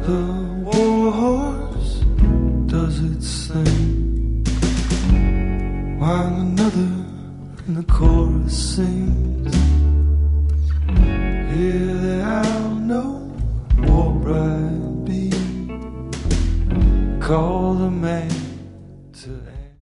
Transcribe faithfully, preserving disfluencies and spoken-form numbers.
The war horse does its thing, while another in the chorus sings. Here there are no war bride be, call the man